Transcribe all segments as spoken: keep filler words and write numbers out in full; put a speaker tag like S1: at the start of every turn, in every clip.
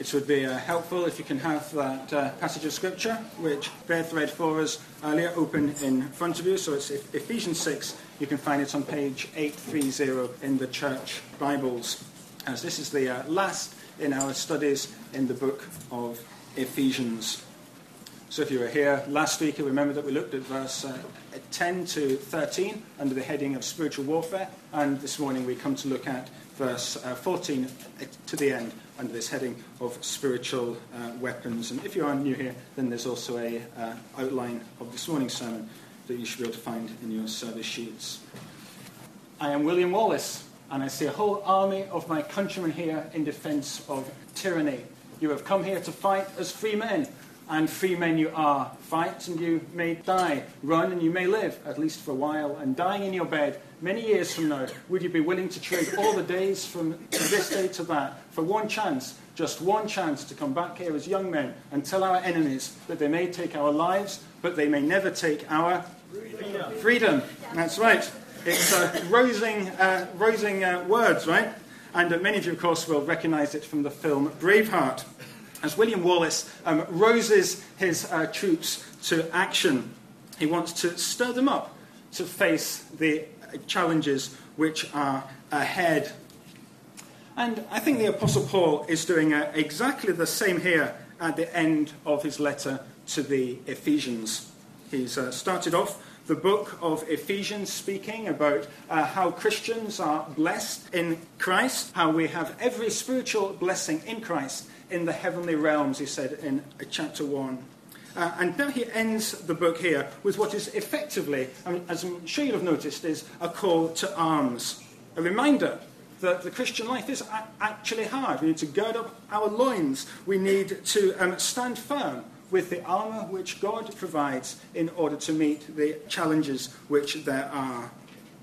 S1: It would be uh, helpful if you can have that uh, passage of Scripture, which Beth read for us earlier, open in front of you. So it's Ephesians six. You can find it on page eight thirty in the church Bibles, as this is the uh, last in our studies in the book of Ephesians. So if you were here last week, you remember that we looked at verse uh, ten to thirteen under the heading of spiritual warfare, and this morning we come to look at verse uh, fourteen to the end under this heading of spiritual uh, weapons. And if you are new here, then there's also a uh, outline of this morning's sermon that you should be able to find in your service sheets. I am William Wallace, and I see a whole army of my countrymen here in defence of tyranny. You have come here to fight as free men, and free men you are. Fight and you may die. Run and you may live, at least for a while. And dying in your bed many years from now, would you be willing to trade all the days from this day to that for one chance, just one chance to come back here as young men and tell our enemies that they may take our lives, but they may never take our freedom? Freedom. That's right. It's uh, rousing, uh, rousing uh, words, right? And uh, many of you, of course, will recognise it from the film Braveheart, as William Wallace um, rouses his uh, troops to action. He wants to stir them up to face the challenges which are ahead. And I think the Apostle Paul is doing uh, exactly the same here at the end of his letter to the Ephesians. He's uh, started off the book of Ephesians speaking about uh, how Christians are blessed in Christ, how we have every spiritual blessing in Christ in the heavenly realms, he said in chapter one. Uh, and now he ends the book here with what is effectively, I mean, as I'm sure you'll have noticed, is a call to arms. A reminder that the Christian life is a- actually hard. We need to gird up our loins. We need to um, stand firm with the armour which God provides in order to meet the challenges which there are.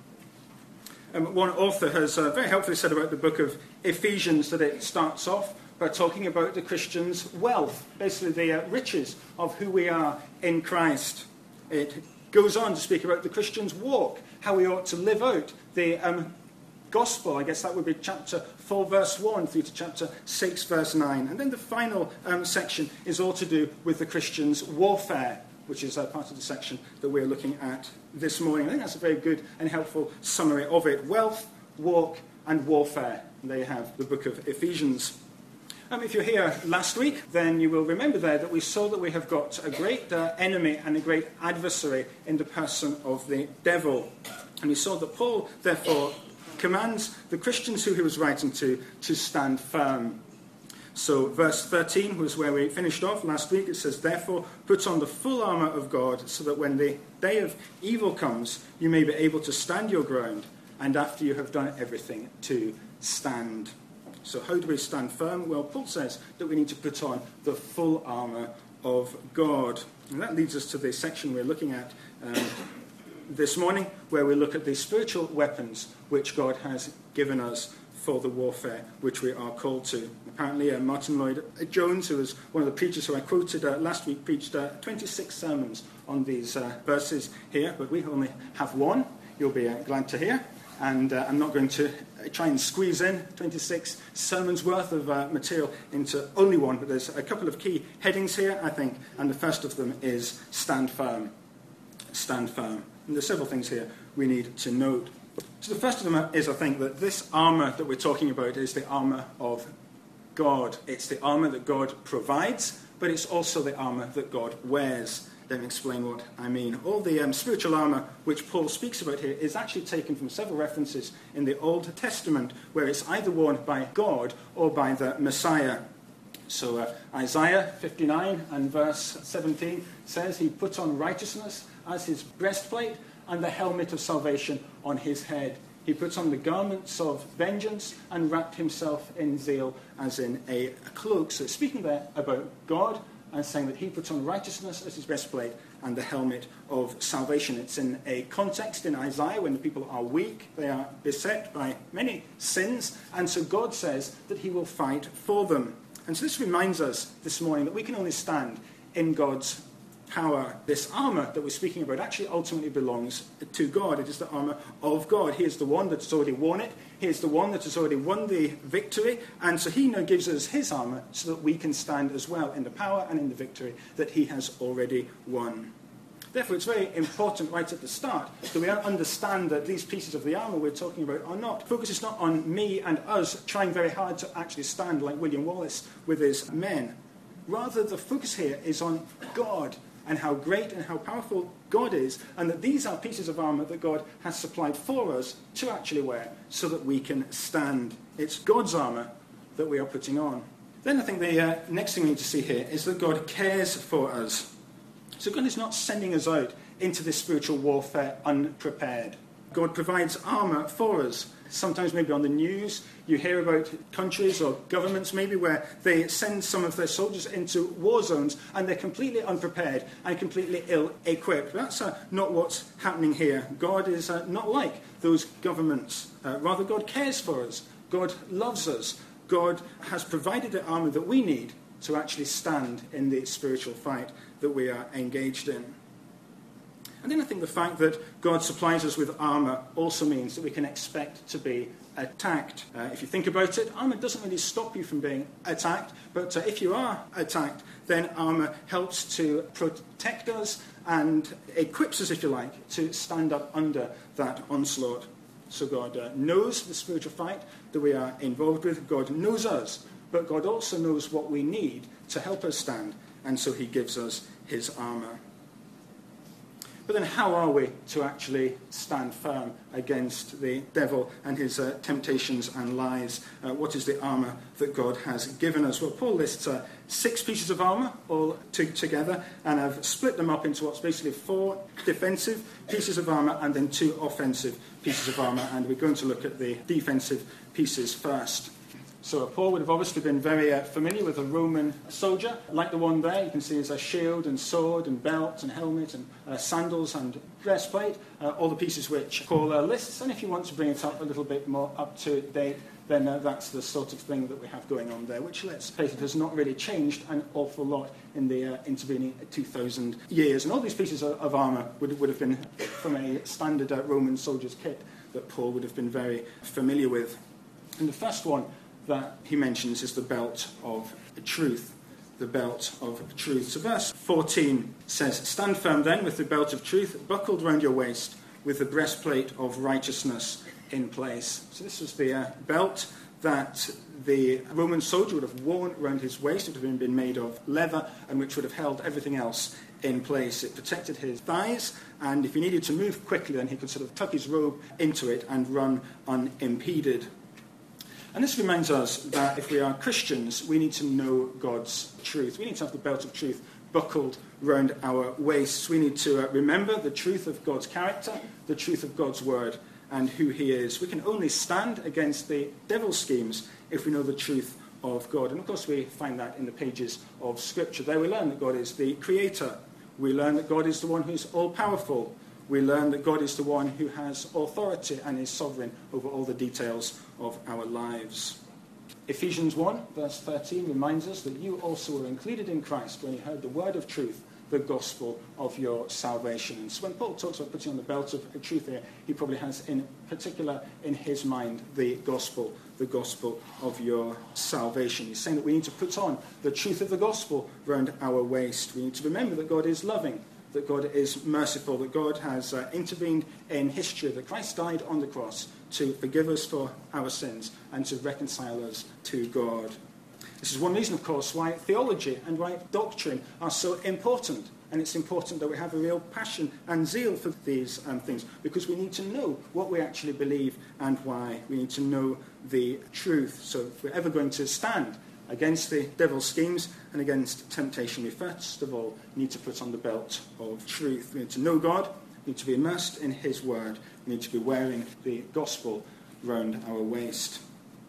S1: Um, one author has uh, very helpfully said about the book of Ephesians that it starts off by talking about the Christian's wealth, basically the uh, riches of who we are in Christ. It goes on to speak about the Christian's walk, how we ought to live out the um, gospel. I guess that would be chapter four, verse one, through to chapter six, verse nine. And then the final um, section is all to do with the Christian's warfare, which is uh, part of the section that we're looking at this morning. I think that's a very good and helpful summary of it. Wealth, walk, and warfare. And there you have the book of Ephesians. Um, if you're here last week, then you will remember there that we saw that we have got a great uh, enemy and a great adversary in the person of the devil. And we saw that Paul, therefore, commands the Christians who he was writing to to stand firm. So verse thirteen was where we finished off last week. It says, "Therefore, put on the full armour of God, so that when the day of evil comes, you may be able to stand your ground, and after you have done everything, to stand." So how do we stand firm? Well, Paul says that we need to put on the full armour of God. And that leads us to the section we're looking at um, this morning, where we look at the spiritual weapons which God has given us for the warfare which we are called to. Apparently, uh, Martin Lloyd-Jones, who was one of the preachers who I quoted uh, last week, preached uh, twenty-six sermons on these uh, verses here, but we only have one, you'll be uh, glad to hear. And uh, I'm not going to try and squeeze in twenty-six sermons worth of uh, material into only one, but there's a couple of key headings here, I think, and the first of them is stand firm. Stand firm. And there's several things here we need to note. So the first of them is, I think, that this armour that we're talking about is the armour of God. It's the armour that God provides, but it's also the armour that God wears. Let me explain what I mean. All the um, spiritual armour which Paul speaks about here is actually taken from several references in the Old Testament, where it's either worn by God or by the Messiah. So uh, Isaiah fifty-nine and verse seventeen says, "He put on righteousness as his breastplate and the helmet of salvation on his head. He put on the garments of vengeance and wrapped himself in zeal as in a cloak." So it's speaking there about God, and saying that he puts on righteousness as his breastplate and the helmet of salvation. It's in a context in Isaiah when the people are weak, they are beset by many sins, and so God says that he will fight for them. And so this reminds us this morning that we can only stand in God's power, this armour that we're speaking about actually ultimately belongs to God. It is the armour of God. He is the one that's already won it. He is the one that has already won the victory. And so he now gives us his armour so that we can stand as well in the power and in the victory that he has already won. Therefore, it's very important right at the start that we understand that these pieces of the armour we're talking about are not, focus is not on me and us trying very hard to actually stand like William Wallace with his men. Rather, the focus here is on God and how great and how powerful God is, and that these are pieces of armour that God has supplied for us to actually wear so that we can stand. It's God's armour that we are putting on. Then I think the uh, next thing we need to see here is that God cares for us. So God is not sending us out into this spiritual warfare unprepared. God provides armour for us. Sometimes maybe on the news you hear about countries or governments maybe where they send some of their soldiers into war zones and they're completely unprepared and completely ill-equipped. That's uh, not what's happening here. God is uh, not like those governments. Uh, rather, God cares for us. God loves us. God has provided the armour that we need to actually stand in the spiritual fight that we are engaged in. And then I think the fact that God supplies us with armour also means that we can expect to be attacked. Uh, if you think about it, armour doesn't really stop you from being attacked, but uh, if you are attacked, then armour helps to protect us and equips us, if you like, to stand up under that onslaught. So God uh, knows the spiritual fight that we are involved with. God knows us, but God also knows what we need to help us stand, and so he gives us his armour. But then how are we to actually stand firm against the devil and his uh, temptations and lies? Uh, what is the armour that God has given us? Well, Paul lists uh, six pieces of armour all to- together, and I've split them up into what's basically four defensive pieces of armour and then two offensive pieces of armour, and we're going to look at the defensive pieces first. So Paul would have obviously been very uh, familiar with a Roman soldier, like the one there. You can see there's a shield and sword and belt and helmet and uh, sandals and breastplate, uh, all the pieces which Paul uh, lists. And if you want to bring it up a little bit more up to date, then uh, that's the sort of thing that we have going on there, which, let's face it, has not really changed an awful lot in the uh, intervening two thousand years. And all these pieces of, of armour would, would have been from a standard uh, Roman soldier's kit that Paul would have been very familiar with. And the first one that he mentions is the belt of truth. The belt of truth. So verse fourteen says, "Stand firm then with the belt of truth buckled round your waist, with the breastplate of righteousness in place." So this was the uh, belt that the Roman soldier would have worn around his waist. It would have been made of leather and which would have held everything else in place. It protected his thighs, and if he needed to move quickly, then he could sort of tuck his robe into it and run unimpeded. And this reminds us that if we are Christians, we need to know God's truth. We need to have the belt of truth buckled round our waists. We need to uh, remember the truth of God's character, the truth of God's word, and who he is. We can only stand against the devil's schemes if we know the truth of God. And of course we find that in the pages of Scripture. There we learn that God is the creator. We learn that God is the one who's all-powerful. We learn that God is the one who has authority and is sovereign over all the details of our lives. Ephesians one, verse thirteen, reminds us that you also were included in Christ when you heard the word of truth, the gospel of your salvation. And so when Paul talks about putting on the belt of truth here, he probably has in particular in his mind the gospel, the gospel of your salvation. He's saying that we need to put on the truth of the gospel around our waist. We need to remember that God is loving, that God is merciful, that God has uh, intervened in history, that Christ died on the cross to forgive us for our sins and to reconcile us to God. This is one reason, of course, why theology and why doctrine are so important. And it's important that we have a real passion and zeal for these um, things, because we need to know what we actually believe and why. We need to know the truth. So if we're ever going to stand against the devil's schemes and against temptation, we first of all need to put on the belt of truth. We need to know God, we need to be immersed in his word, we need to be wearing the gospel round our waist.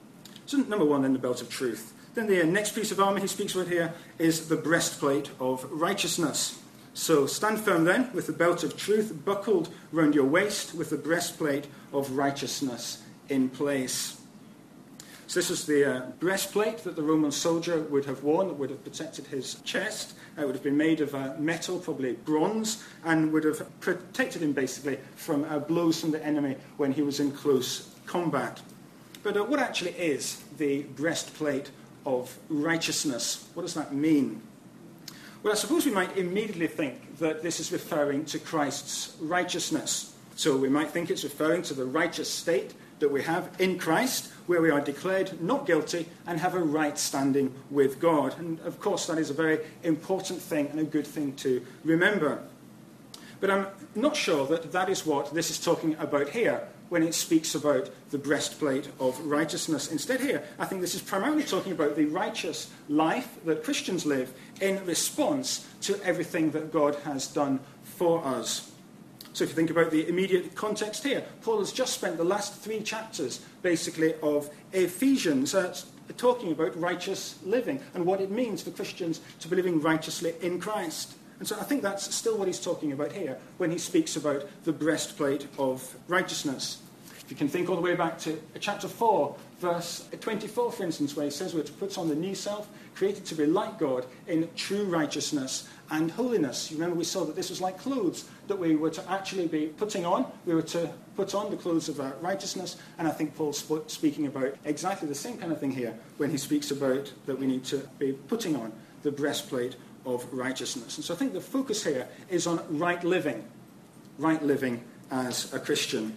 S1: So number one, then, the belt of truth. Then the next piece of armour he speaks about here is the breastplate of righteousness. So stand firm then with the belt of truth buckled round your waist, with the breastplate of righteousness in place. So this was the uh, breastplate that the Roman soldier would have worn that would have protected his chest. It would have been made of uh, metal, probably bronze, and would have protected him basically from uh, blows from the enemy when he was in close combat. But uh, what actually is the breastplate of righteousness? What does that mean? Well, I suppose we might immediately think that this is referring to Christ's righteousness. So we might think it's referring to the righteous state that we have in Christ, where we are declared not guilty and have a right standing with God. And of course, that is a very important thing and a good thing to remember. But I'm not sure that that is what this is talking about here when it speaks about the breastplate of righteousness. Instead here, I think this is primarily talking about the righteous life that Christians live in response to everything that God has done for us. So if you think about the immediate context here, Paul has just spent the last three chapters, basically, of Ephesians, uh, talking about righteous living and what it means for Christians to be living righteously in Christ. And so I think that's still what he's talking about here when he speaks about the breastplate of righteousness. If you can think all the way back to chapter four, verse twenty-four, for instance, where he says we're to put on the new self, created to be like God in true righteousness and holiness. You remember we saw that this was like clothes that we were to actually be putting on. We were to put on the clothes of uh, righteousness, and I think Paul's sp- speaking about exactly the same kind of thing here when he speaks about that we need to be putting on the breastplate of righteousness. And so I think the focus here is on right living, right living as a Christian.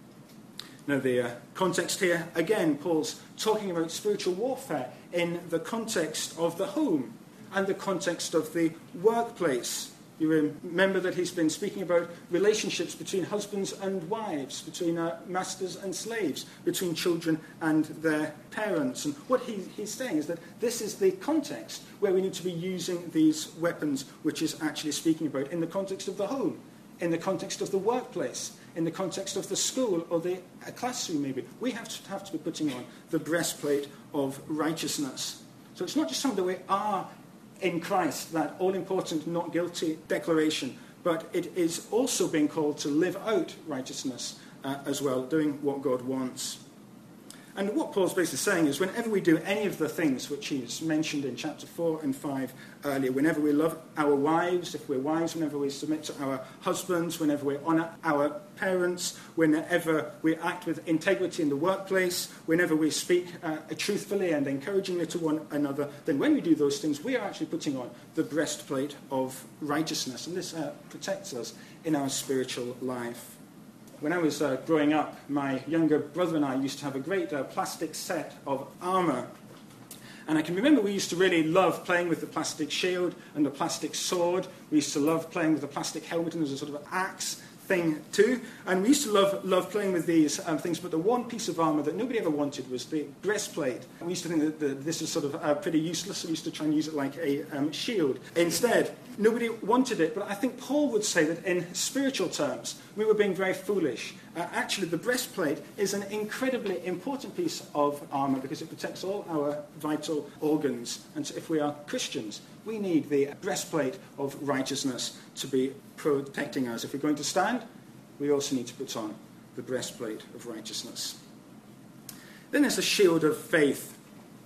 S1: Now the uh, context here, again, Paul's talking about spiritual warfare in the context of the home and the context of the workplace. You remember that he's been speaking about relationships between husbands and wives, between uh, masters and slaves, between children and their parents. And what he, he's saying is that this is the context where we need to be using these weapons, which is actually speaking about in the context of the home, in the context of the workplace, in the context of the school or the a classroom maybe. We have to, have to be putting on the breastplate of righteousness. So it's not just something that we are in Christ, that all-important not guilty declaration, but it is also being called to live out righteousness uh, as well, doing what God wants. And what Paul's basically saying is whenever we do any of the things which he's mentioned in chapter four and five earlier, whenever we love our wives, if we're wives, whenever we submit to our husbands, whenever we honour our parents, whenever we act with integrity in the workplace, whenever we speak uh, truthfully and encouragingly to one another, then when we do those things, we are actually putting on the breastplate of righteousness. And this uh, protects us in our spiritual life. When I was uh, growing up, my younger brother and I used to have a great uh, plastic set of armour. And I can remember we used to really love playing with the plastic shield and the plastic sword. We used to love playing with the plastic helmet, and there was a sort of axe thing too. And we used to love love playing with these um, things, but the one piece of armour that nobody ever wanted was the breastplate. We used to think that the, this was sort of uh, pretty useless, so we used to try and use it like a um, shield instead. Nobody wanted it, but I think Paul would say that in spiritual terms, we were being very foolish. Uh, actually, the breastplate is an incredibly important piece of armour because it protects all our vital organs. And so if we are Christians, we need the breastplate of righteousness to be protecting us. If we're going to stand, we also need to put on the breastplate of righteousness. Then there's the shield of faith.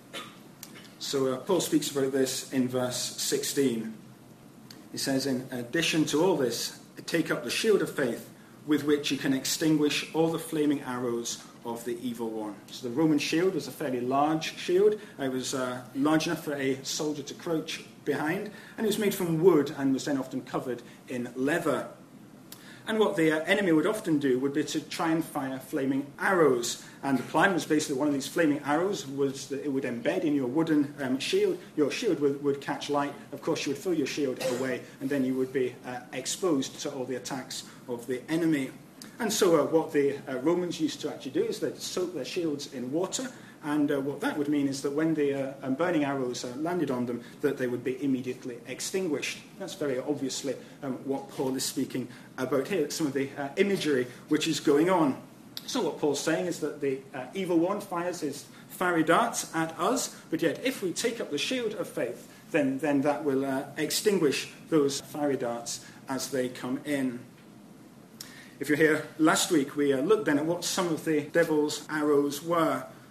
S1: So uh, Paul speaks about this in verse sixteen. He says, in addition to all this, take up the shield of faith with which you can extinguish all the flaming arrows of the evil one. So the Roman shield was a fairly large shield. It was uh, large enough for a soldier to crouch behind, and it was made from wood and was then often covered in leather. And what the uh, enemy would often do would be to try and fire flaming arrows. And the plan was basically one of these flaming arrows was that it would embed in your wooden um, shield. Your shield would, would catch light. Of course, you would throw your shield away, and then you would be uh, exposed to all the attacks of the enemy. And so uh, what the uh, Romans used to actually do is they'd soak their shields in water, and uh, what that would mean is that when the uh, um, burning arrows uh, landed on them, that they would be immediately extinguished. That's very obviously um, what Paul is speaking about here, some of the uh, imagery which is going on. So what Paul's saying is that the uh, evil one fires his fiery darts at us, but yet if we take up the shield of faith, then, then that will uh, extinguish those fiery darts as they come in. If you're here last week, we uh, looked then at what some of the devil's arrows were.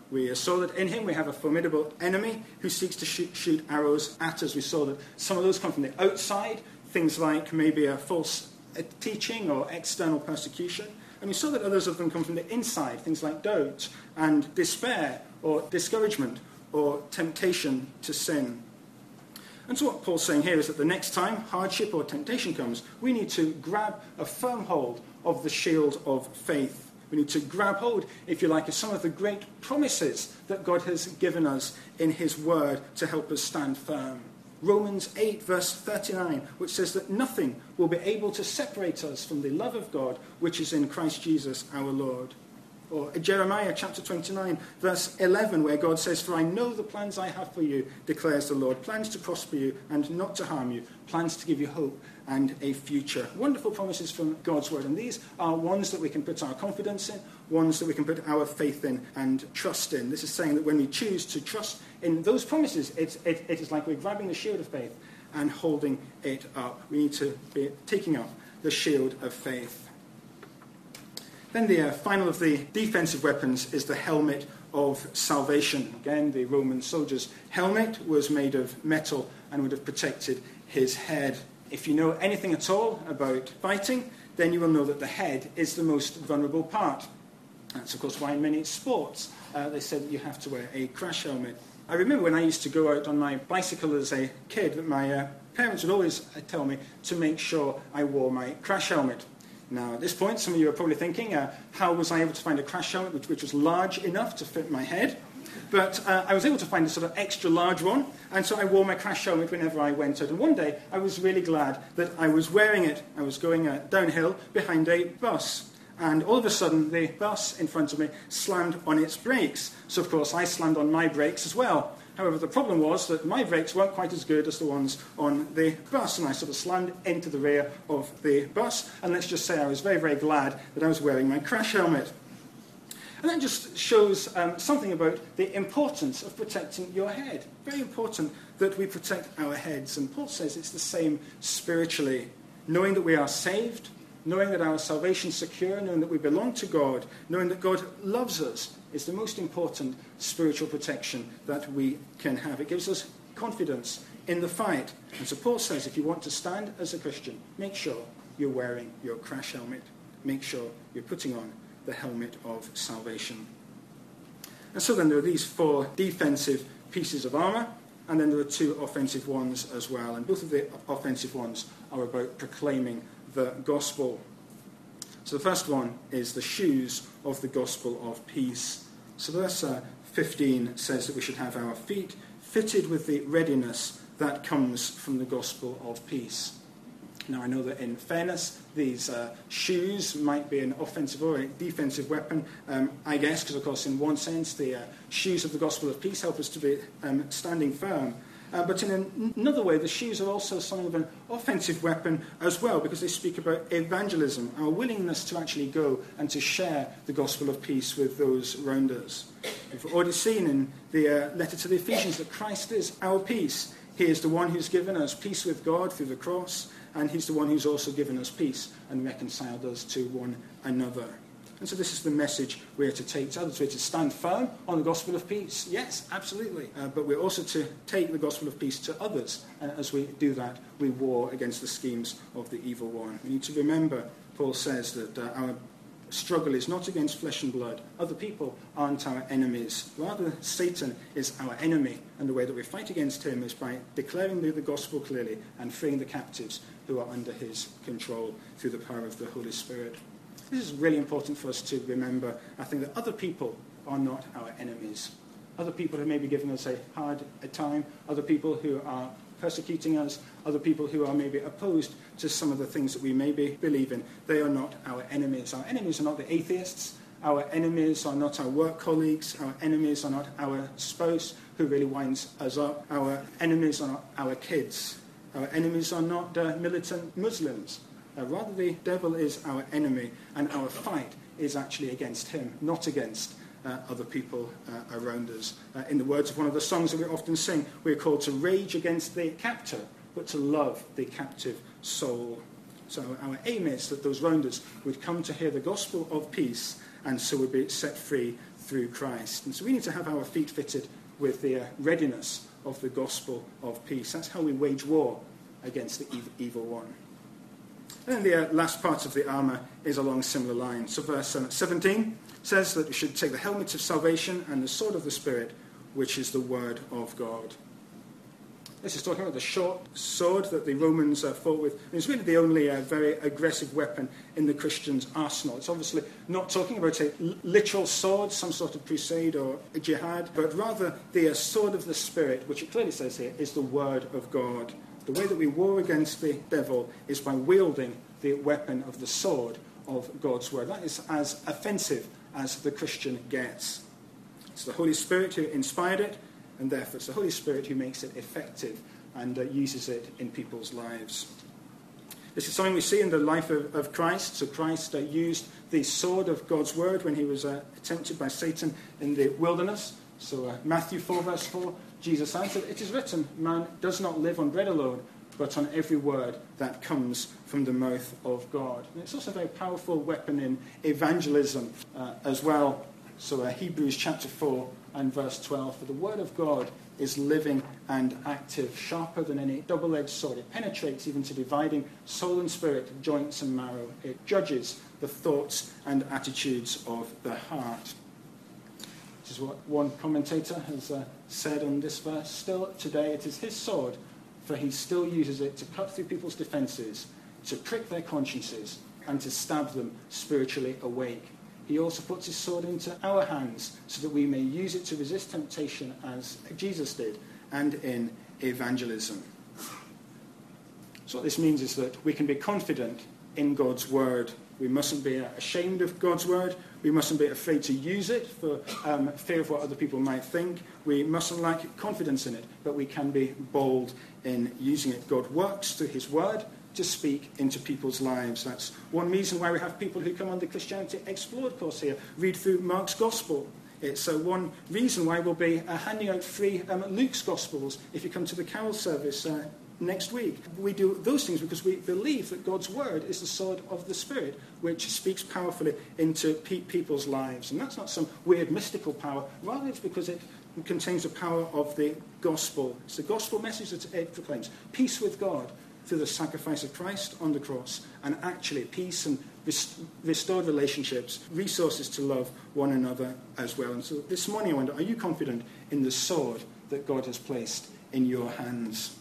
S1: We saw that in him we have a formidable enemy who seeks to shoot, shoot arrows at us. We saw that some of those come from the outside, things like maybe a false teaching or external persecution. And we saw that others of them come from the inside, things like doubt and despair or discouragement or temptation to sin. And so what Paul's saying here is that the next time hardship or temptation comes, we need to grab a firm hold of the shield of faith. We need to grab hold, if you like, of some of the great promises that God has given us in his word to help us stand firm. Romans eight, verse thirty-nine, which says that nothing will be able to separate us from the love of God, which is in Christ Jesus our Lord. Or Jeremiah chapter twenty-nine, verse eleven, where God says, "For I know the plans I have for you, declares the Lord, plans to prosper you and not to harm you, plans to give you hope and a future." Wonderful promises from God's word. And these are ones that we can put our confidence in, ones that we can put our faith in and trust in. This is saying that when we choose to trust in those promises, it's, it, it is like we're grabbing the shield of faith and holding it up. We need to be taking up the shield of faith. Then the uh, final of the defensive weapons is the helmet of salvation. Again, the Roman soldier's helmet was made of metal and would have protected his head. If you know anything at all about fighting, then you will know that the head is the most vulnerable part. That's, of course, why in many sports uh, they said that you have to wear a crash helmet. I remember when I used to go out on my bicycle as a kid that my uh, parents would always uh, tell me to make sure I wore my crash helmet. Now, at this point, some of you are probably thinking, uh, how was I able to find a crash helmet which, which was large enough to fit my head? But uh, I was able to find a sort of extra large one, and so I wore my crash helmet whenever I went out. And one day, I was really glad that I was wearing it. I was going uh, downhill behind a bus, and all of a sudden, the bus in front of me slammed on its brakes. So, of course, I slammed on my brakes as well. However, the problem was that my brakes weren't quite as good as the ones on the bus, and I sort of slammed into the rear of the bus. And let's just say I was very, very glad that I was wearing my crash helmet. And that just shows um, something about the importance of protecting your head. Very important that we protect our heads. And Paul says it's the same spiritually. Knowing that we are saved, knowing that our salvation is secure, knowing that we belong to God, knowing that God loves us, is the most important spiritual protection that we can have. It gives us confidence in the fight. And so Paul says if you want to stand as a Christian, make sure you're wearing your crash helmet. Make sure you're putting on the helmet of salvation. And so then there are these four defensive pieces of armour, and then there are two offensive ones as well. And both of the offensive ones are about proclaiming the gospel. So the first one is the shoes of the gospel of peace. So verse uh, fifteen says that we should have our feet fitted with the readiness that comes from the gospel of peace. Now I know that in fairness, these uh, shoes might be an offensive or a defensive weapon, um, I guess, because of course in one sense the uh, shoes of the gospel of peace help us to be um, standing firm. Uh, but in an, another way, the shoes are also something of an offensive weapon as well, because they speak about evangelism, our willingness to actually go and to share the gospel of peace with those around us. We've already seen in the uh, letter to the Ephesians that Christ is our peace. He is the one who's given us peace with God through the cross, and he's the one who's also given us peace and reconciled us to one another. And so this is the message we're to take to others. We're to stand firm on the gospel of peace. Yes, absolutely. Uh, but we're also to take the gospel of peace to others. And as we do that, we war against the schemes of the evil one. We need to remember, Paul says, that uh, our struggle is not against flesh and blood. Other people aren't our enemies. Rather, Satan is our enemy. And the way that we fight against him is by declaring the, the gospel clearly and freeing the captives who are under his control through the power of the Holy Spirit. This is really important for us to remember. I think that other people are not our enemies. Other people who may be giving us a hard time, other people who are persecuting us, other people who are maybe opposed to some of the things that we maybe believe in, they are not our enemies. Our enemies are not the atheists. Our enemies are not our work colleagues. Our enemies are not our spouse who really winds us up. Our enemies are not our kids. Our enemies are not uh, militant Muslims. Uh, rather, the devil is our enemy, and our fight is actually against him, not against uh, other people uh, around us. Uh, in the words of one of the songs that we often sing, we're called to rage against the captor, but to love the captive soul. So our aim is that those around us would come to hear the gospel of peace, and so would be set free through Christ. And so we need to have our feet fitted with the uh, readiness of the gospel of peace. That's how we wage war against the ev- evil one. And then the uh, last part of the armour is along similar lines. So verse uh, seventeen says that we should take the helmet of salvation and the sword of the Spirit, which is the word of God. This is talking about the short sword that the Romans uh, fought with. And it's really the only uh, very aggressive weapon in the Christian's arsenal. It's obviously not talking about a l- literal sword, some sort of crusade or a jihad, but rather the uh, sword of the Spirit, which it clearly says here, is the word of God. The way that we war against the devil is by wielding the weapon of the sword of God's word. That is as offensive as the Christian gets. It's the Holy Spirit who inspired it, and therefore it's the Holy Spirit who makes it effective and uh, uses it in people's lives. This is something we see in the life of, of Christ. So Christ uh, used the sword of God's word when he was uh, tempted by Satan in the wilderness. So uh, Matthew four verse four, Jesus answered, "It is written, man does not live on bread alone, but on every word that comes from the mouth of God." And it's also a very powerful weapon in evangelism uh, as well. So uh, Hebrews chapter four and verse twelve, "For the word of God is living and active, sharper than any double-edged sword. It penetrates even to dividing soul and spirit, joints and marrow. It judges the thoughts and attitudes of the heart." This is what one commentator has uh, said on this verse. "Still today it is his sword, for he still uses it to cut through people's defences, to prick their consciences, and to stab them spiritually awake. He also puts his sword into our hands so that we may use it to resist temptation as Jesus did, and in evangelism." So what this means is that we can be confident in God's word. We mustn't be ashamed of God's word. We mustn't be afraid to use it for um, fear of what other people might think. We mustn't lack confidence in it, but we can be bold in using it. God works through his word to speak into people's lives. That's one reason why we have people who come on the Christianity Explored course here, read through Mark's Gospel. It's uh, one reason why we'll be uh, handing out free um, Luke's Gospels if you come to the carol service uh, next week. We do those things because we believe that God's word is the sword of the Spirit, which speaks powerfully into pe- people's lives. And that's not some weird mystical power. Rather, it's because it contains the power of the gospel. It's the gospel message that it proclaims. Peace with God through the sacrifice of Christ on the cross, and actually peace and rest- restored relationships, resources to love one another as well. And so this morning I wonder, are you confident in the sword that God has placed in your hands?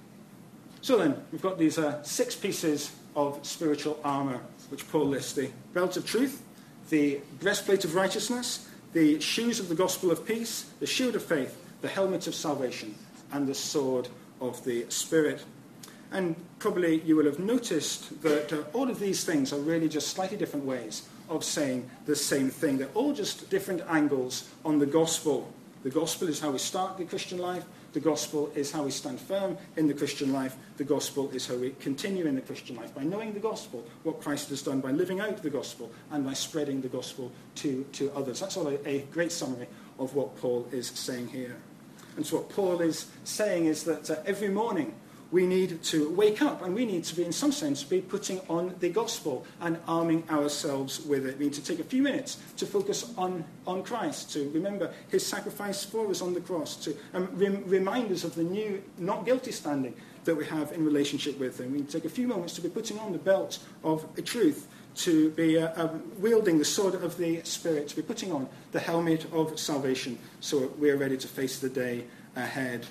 S1: So then, we've got these uh, six pieces of spiritual armour, which Paul lists: the belt of truth, the breastplate of righteousness, the shoes of the gospel of peace, the shield of faith, the helmet of salvation, and the sword of the Spirit. And probably you will have noticed that uh, all of these things are really just slightly different ways of saying the same thing. They're all just different angles on the gospel. The gospel is how we start the Christian life. The gospel is how we stand firm in the Christian life. The gospel is how we continue in the Christian life, by knowing the gospel, what Christ has done, by living out the gospel, and by spreading the gospel to, to others. That's all a, a great summary of what Paul is saying here. And so what Paul is saying is that uh, every morning we need to wake up, and we need to be, in some sense, be putting on the gospel and arming ourselves with it. We need to take a few minutes to focus on, on Christ, to remember his sacrifice for us on the cross, to um, rem- remind us of the new, not guilty standing that we have in relationship with him. We need to take a few moments to be putting on the belt of truth, to be uh, um, wielding the sword of the Spirit, to be putting on the helmet of salvation, so we are ready to face the day ahead.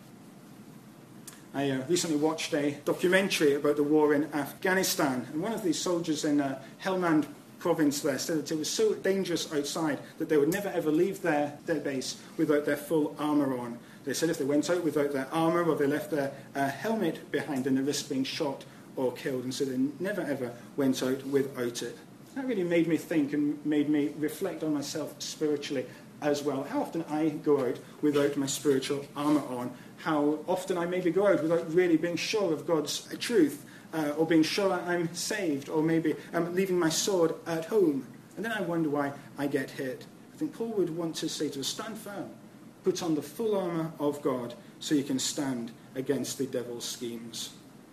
S1: I uh, recently watched a documentary about the war in Afghanistan, and one of the soldiers in uh, Helmand province there said that it was so dangerous outside that they would never ever leave their, their base without their full armour on. They said if they went out without their armour, or they left their uh, helmet behind, then they risked being shot or killed, and so they never ever went out without it. That really made me think and made me reflect on myself spiritually as well. How often I go out without my spiritual armour on. How often I maybe go out without really being sure of God's truth, uh, or being sure I'm saved, or maybe I'm leaving my sword at home. And then I wonder why I get hit. I think Paul would want to say to us, stand firm, put on the full armour of God so you can stand against the devil's schemes.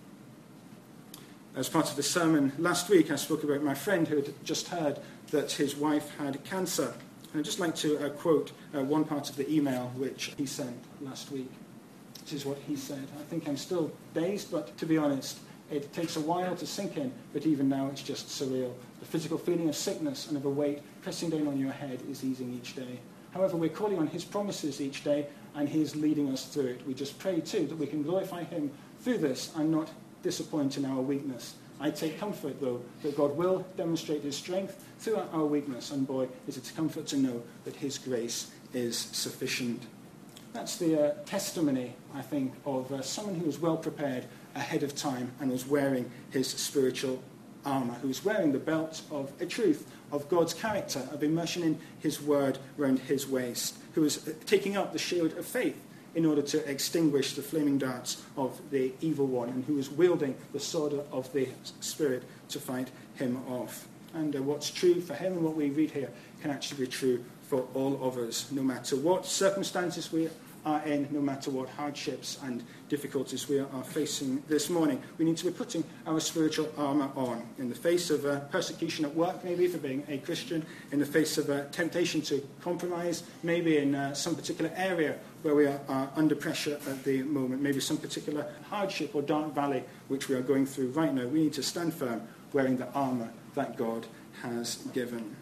S1: As part of the sermon last week, I spoke about my friend who had just heard that his wife had cancer. And I'd just like to uh, quote uh, one part of the email which he sent last week. This is what he said. I think I'm still dazed, but to be honest, it takes a while to sink in, but even now it's just surreal. The physical feeling of sickness and of a weight pressing down on your head is easing each day. However, we're calling on his promises each day, and he is leading us through it. We just pray, too, that we can glorify him through this and not disappoint in our weakness. I take comfort, though, that God will demonstrate his strength through our weakness, and boy, is it a comfort to know that his grace is sufficient. That's the uh, testimony, I think, of uh, someone who was well prepared ahead of time and was wearing his spiritual armour, who was wearing the belt of a truth, of God's character, of immersion in his word round his waist, who was taking up the shield of faith in order to extinguish the flaming darts of the evil one, and who was wielding the sword of the Spirit to fight him off. And uh, what's true for him and what we read here can actually be true for all of us, no matter what circumstances we are in, no matter what hardships and difficulties we are facing this morning. We need to be putting our spiritual armour on in the face of uh, persecution at work, maybe for being a Christian, in the face of uh, temptation to compromise, maybe in uh, some particular area where we are, are under pressure at the moment, maybe some particular hardship or dark valley which we are going through right now. We need to stand firm wearing the armour that God has given.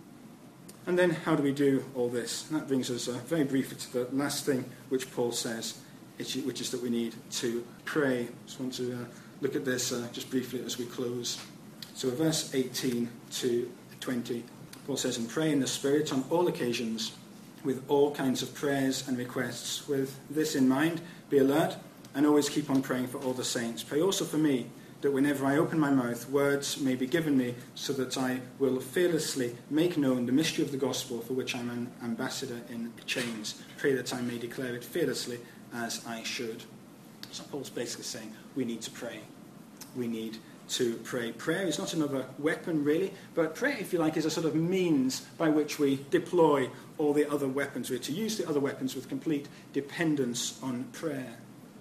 S1: And then how do we do all this? And that brings us uh, very briefly to the last thing which Paul says, which is that we need to pray. I just want to uh, look at this uh, just briefly as we close. So verse eighteen to twenty, Paul says, "And pray in the Spirit on all occasions, with all kinds of prayers and requests. With this in mind, be alert, and always keep on praying for all the saints. Pray also for me, that whenever I open my mouth, words may be given me, so that I will fearlessly make known the mystery of the gospel, for which I'm an ambassador in chains. Pray that I may declare it fearlessly as I should." So Paul's basically saying we need to pray. We need to pray. Prayer is not another weapon, really, but prayer, if you like, is a sort of means by which we deploy all the other weapons. We're to use the other weapons with complete dependence on prayer.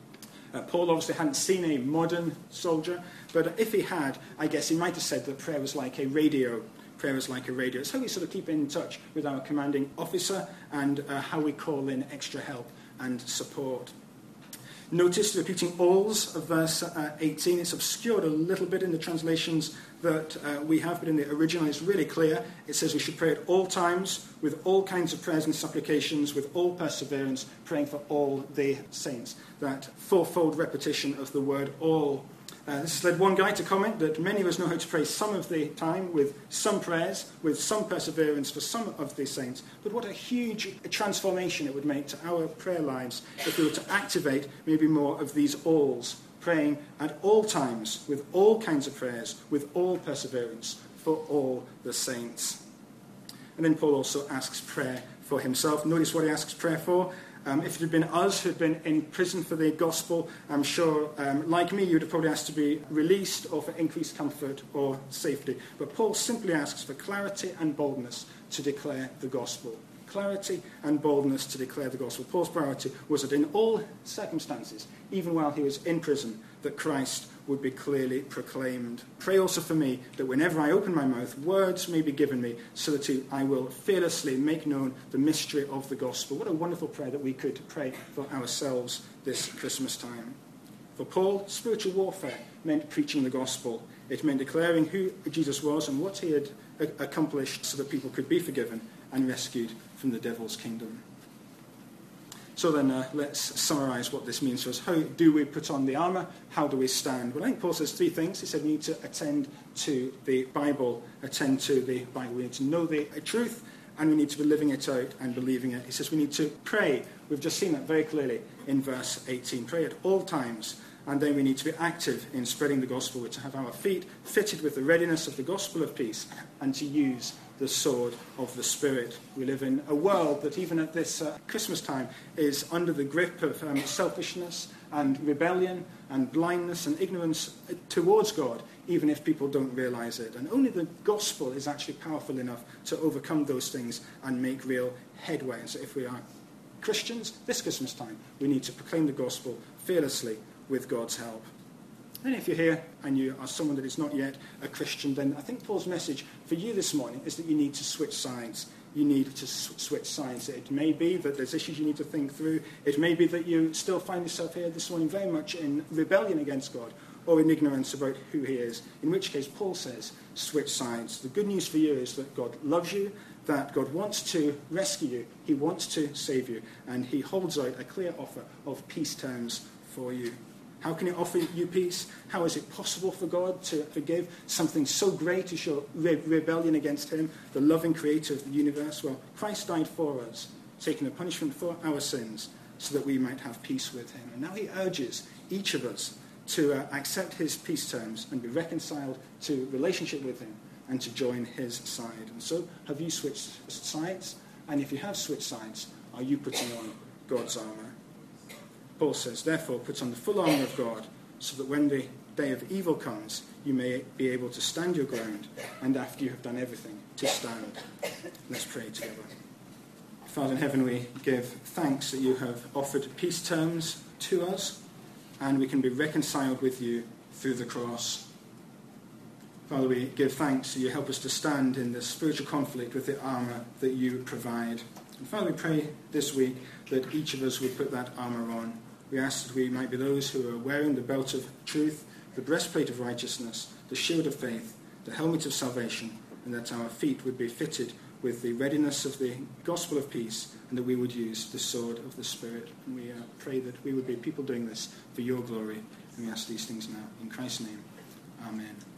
S1: Uh, Paul obviously hadn't seen a modern soldier, but if he had, I guess he might have said that prayer was like a radio. Prayer was like a radio. It's how we sort of keep in touch with our commanding officer and uh, how we call in extra help and support. Notice the repeating alls of verse uh, eighteen. It's obscured a little bit in the translations that uh, we have, but in the original it's really clear. It says we should pray at all times, with all kinds of prayers and supplications, with all perseverance, praying for all the saints. That fourfold repetition of the word all. Uh, this has led one guy to comment that many of us know how to pray some of the time with some prayers, with some perseverance for some of the saints. But what a huge transformation it would make to our prayer lives if we were to activate maybe more of these alls, praying at all times, with all kinds of prayers, with all perseverance for all the saints. And then Paul also asks prayer for himself. Notice what he asks prayer for. Um, if it had been us who had been in prison for the gospel, I'm sure, um, like me, you would have probably asked to be released or for increased comfort or safety. But Paul simply asks for clarity and boldness to declare the gospel. Clarity and boldness to declare the gospel. Paul's priority was that in all circumstances, even while he was in prison, that Christ would be clearly proclaimed. Pray also for me that whenever I open my mouth, words may be given me, so that I will fearlessly make known the mystery of the gospel. What a wonderful prayer that we could pray for ourselves this Christmas time. For Paul, spiritual warfare meant preaching the gospel. It meant declaring who Jesus was and what he had accomplished so that people could be forgiven and rescued from the devil's kingdom. So then uh, let's summarise what this means for us. How do we put on the armour? How do we stand? Well, I think Paul says three things. He said we need to attend to the Bible, attend to the Bible. We need to know the truth, and we need to be living it out and believing it. He says we need to pray. We've just seen that very clearly in verse eighteen. Pray at all times. And then we need to be active in spreading the gospel. We're to have our feet fitted with the readiness of the gospel of peace and to use the sword of the Spirit. We live in a world that even at this uh, Christmas time is under the grip of um, selfishness and rebellion and blindness and ignorance towards God, even if people don't realize it. And only the gospel is actually powerful enough to overcome those things and make real headway. And so if we are Christians this Christmas time, we need to proclaim the gospel fearlessly with God's help. And if you're here and you are someone that is not yet a Christian, then I think Paul's message for you this morning is that you need to switch sides. you need to sw- switch sides. It may be that there's issues you need to think through. It may be that you still find yourself here this morning very much in rebellion against God or in ignorance about who he is, in which case Paul says, switch sides. The good news for you is that God loves you, that God wants to rescue you, he wants to save you, and he holds out a clear offer of peace terms for you. How can he offer you peace? How is it possible for God to forgive something so great as your re- rebellion against him, the loving creator of the universe? Well, Christ died for us, taking the punishment for our sins, so that we might have peace with him. And now he urges each of us to uh, accept his peace terms and be reconciled to relationship with him and to join his side. And so, have you switched sides? And if you have switched sides, are you putting on God's armour? Paul says, therefore, put on the full armour of God, so that when the day of evil comes, you may be able to stand your ground, and after you have done everything, to stand. Let's pray together. Father in heaven, we give thanks that you have offered peace terms to us, and we can be reconciled with you through the cross. Father, we give thanks that you help us to stand in this spiritual conflict with the armour that you provide. And Father, we pray this week that each of us would put that armour on. We ask that we might be those who are wearing the belt of truth, the breastplate of righteousness, the shield of faith, the helmet of salvation, and that our feet would be fitted with the readiness of the gospel of peace, and that we would use the sword of the Spirit. And we uh, pray that we would be people doing this for your glory. And we ask these things now. In Christ's name, amen.